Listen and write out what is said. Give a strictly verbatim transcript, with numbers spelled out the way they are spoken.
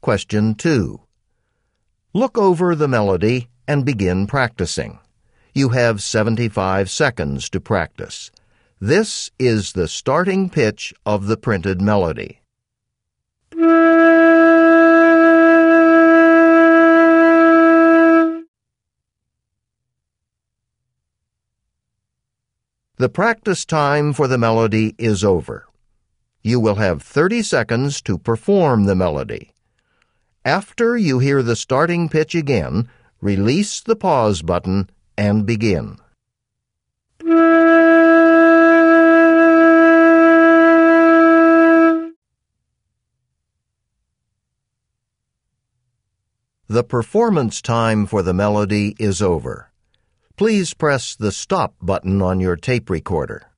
Question two. Look over the melody and begin practicing. You have seventy-five seconds to practice. This is the starting pitch of the printed melody. The practice time for the melody is over. You will have thirty seconds to perform the melody. After you hear the starting pitch again, release the pause button and begin. The performance time for the melody is over. Please press the stop button on your tape recorder.